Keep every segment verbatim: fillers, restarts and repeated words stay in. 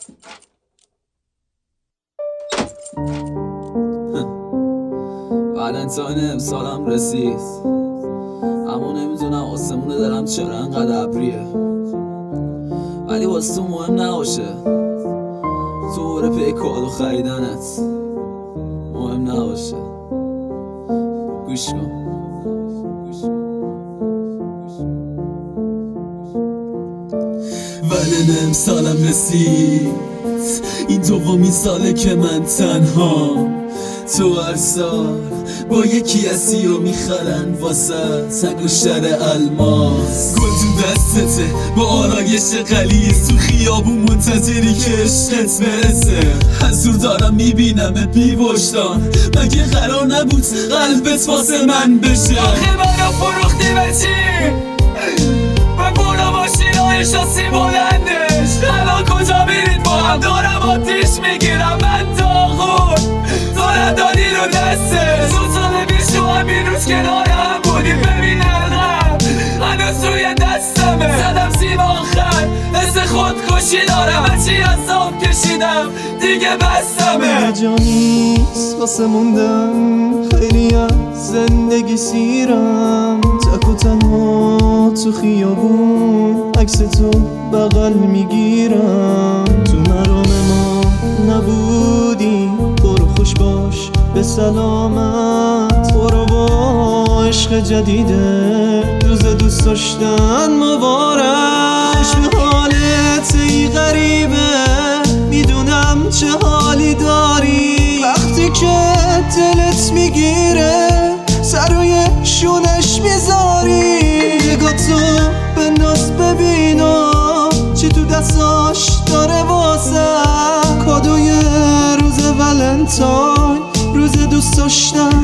ولنتاین امسالم رسید، اما نمیدونم آسمونه دارم چرا انقدر ابریه، ولی واسه تو مهم نباشه. تو بره پی کادو خریدنت مهم نباشه. گوش کن. ولن امسالم رسید، این دومین ساله که من تنها. تو هر سال با یکی هستی و میخرن واسه انگشتر الماس. گل تو دستته با آرایش غلیظ، تو خیابون منتظری که عشقت برسه. حضور دارم میبینمت بی وجدان، مگه قرار نبود قلبت واسه من بشه؟ آخه منو فروختی به چی؟ به پولا ماشینای شاسی بلندش. الان کجا میرید با هم؟ دارم آتیش میگیرم من داغون، تو ندادی رو دسته. دو ساله پیش تو همین روز کنار هم بودیم، ببین عرقم هنوز توی دستمه. زدم سیم آخر حس خودکشی دارم، هرچی عذاب کشیدم دیگه بستمه. جا نیست واسه موندن، خیلی از زندگی سیرم. تک و تنها تو خیابون عکس تو بغل میگیرم. تو مرام ما نبودی، برو خوش باش به سلامت. برو با عشق جدیده روز دوست داشتن مبارک. خوش به حالت ای غریبه، میدونم چه حالی داری. وقتی که دلت میگیره سر روی شونش میذاری. نگاه تو به ناز ببینم چی تو دستاش داره واسه. کادوی روز ولنتاین، روز دوست داشتن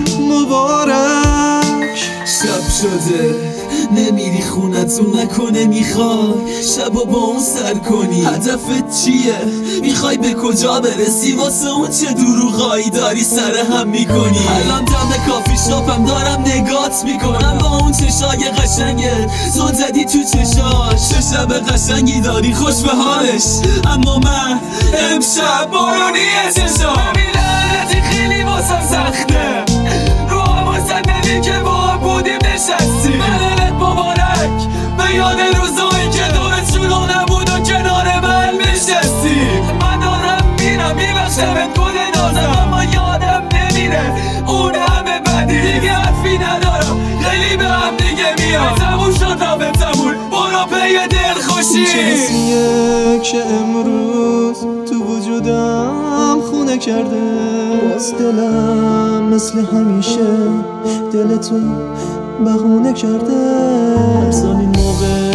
مبارک. شب شده نمیری خونتون، نکنه میخوای شبا با اون سر کنی. هدفت چیه؟ میخوای به کجا برسی؟ واسه اون چه دروغایی داری سر هم میکنی؟ الان دم کافی شاپم دارم نگات میکنم با اون چشای قشنگت. تو زدی تو چشاش، چه شب قشنگی داری خوش به حالش. اما من امشب بارونیه چشام. ببین لعنتی خیلی واسم سخته، رو همون زندگی که با هم بودیم نشستی. بدنت مبارک به یاد روزایی که دورت شلوغ نبود و کنار من نشستی. من دارم میرم میبخشمت گل نازم، اما یادم نمیره اون همه بدی. دیگه حرفی ندارم، خیلی به هم دیگه میام. تموم شد تا به تموم، برو پی دل خوشی. چه حسیه که امروز تو وجودم خونه کرده. باز دلم مثل همیشه دلتو بهونه کرده. هر سال این موقع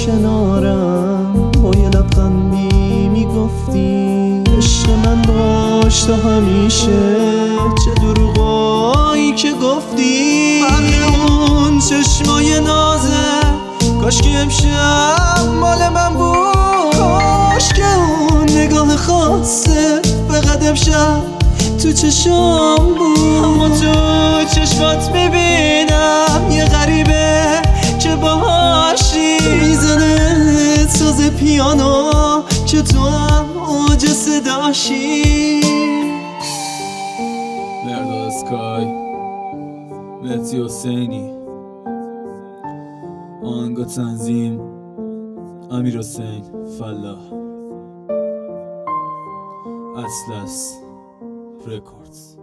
کنارم با یه لبخندی میگفتی عشق من باش تا همیشه. چه دروغایی که گفتی، فرق اون چشمای نازه کاش که امشب مال من بود. کاش که اون نگاه خاصه فقط امشب تو چشام بود. اما تو چشمات میبینم یه غریبه که باهاشی. میزنه ساز پیانو که تو هم اوج صداشی. مرداد اسکای، مهدی حسینی، آهنگ و تنظیم امیر حسین فلاح، اطلس رکوردز.